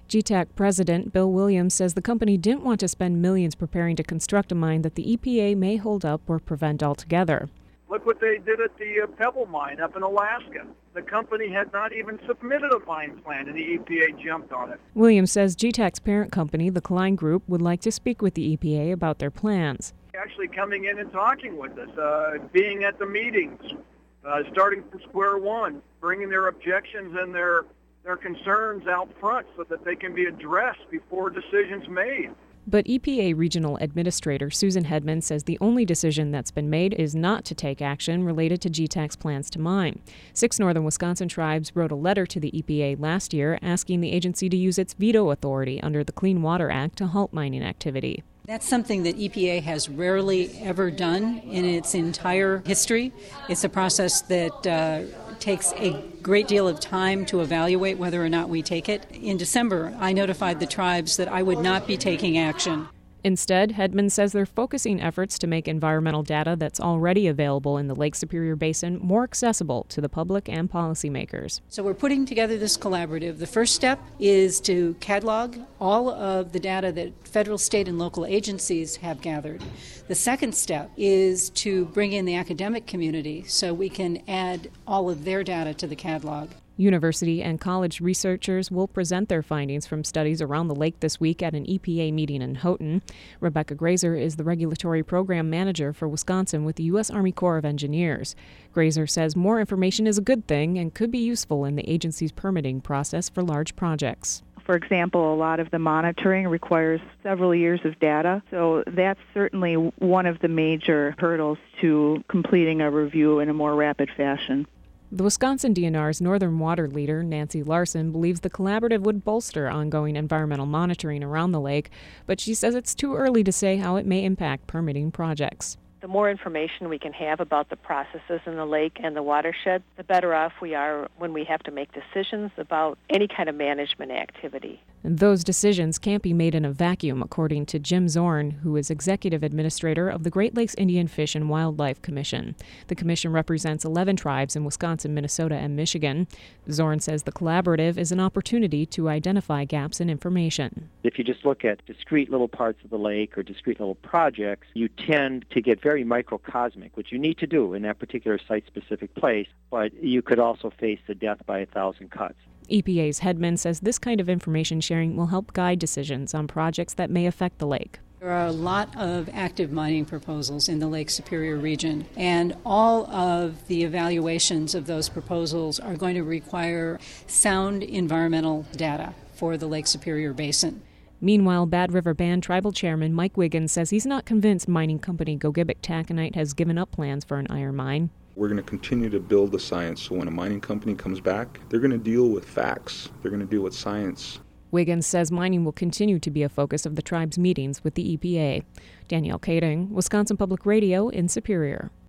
GTAC President Bill Williams says the company didn't want to spend millions preparing to construct a mine that the EPA may hold up or prevent altogether. Look what they did at the Pebble mine up in Alaska. The company had not even submitted a mine plan, and the EPA jumped on it. Williams says GTAC's parent company, the Klein Group, would like to speak with the EPA about their plans. Actually coming in and talking with us, being at the meetings, starting from square one, bringing their objections and their concerns out front so that they can be addressed before decisions made. But EPA Regional Administrator Susan Hedman says the only decision that's been made is not to take action related to GTAC's plans to mine. 6 northern Wisconsin tribes wrote a letter to the EPA last year asking the agency to use its veto authority under the Clean Water Act to halt mining activity. That's something that EPA has rarely ever done in its entire history. It's a process that takes a great deal of time to evaluate whether or not we take it. In December, I notified the tribes that I would not be taking action. Instead, Hedman says they're focusing efforts to make environmental data that's already available in the Lake Superior Basin more accessible to the public and policymakers. So we're putting together this collaborative. The first step is to catalog all of the data that federal, state, and local agencies have gathered. The second step is to bring in the academic community so we can add all of their data to the catalog. University and college researchers will present their findings from studies around the lake this week at an EPA meeting in Houghton. Rebecca Grazer is the Regulatory Program Manager for Wisconsin with the U.S. Army Corps of Engineers. Grazer says more information is a good thing and could be useful in the agency's permitting process for large projects. For example, a lot of the monitoring requires several years of data, so that's certainly one of the major hurdles to completing a review in a more rapid fashion. The Wisconsin DNR's Northern Water leader, Nancy Larson, believes the collaborative would bolster ongoing environmental monitoring around the lake, but she says it's too early to say how it may impact permitting projects. The more information we can have about the processes in the lake and the watershed, the better off we are when we have to make decisions about any kind of management activity. And those decisions can't be made in a vacuum, according to Jim Zorn, who is Executive Administrator of the Great Lakes Indian Fish and Wildlife Commission. The commission represents 11 tribes in Wisconsin, Minnesota, and Michigan. Zorn says the collaborative is an opportunity to identify gaps in information. If you just look at discrete little parts of the lake or discrete little projects, you tend to get very microcosmic, which you need to do in that particular site-specific place, but you could also face the death by 1,000 cuts. EPA's Hedman says this kind of information sharing will help guide decisions on projects that may affect the lake. There are a lot of active mining proposals in the Lake Superior region, and all of the evaluations of those proposals are going to require sound environmental data for the Lake Superior Basin. Meanwhile, Bad River Band Tribal Chairman Mike Wiggins says he's not convinced mining company Gogebic Taconite has given up plans for an iron mine. We're going to continue to build the science so when a mining company comes back, they're going to deal with facts. They're going to deal with science. Wiggins says mining will continue to be a focus of the tribe's meetings with the EPA. Danielle Kading, Wisconsin Public Radio in Superior.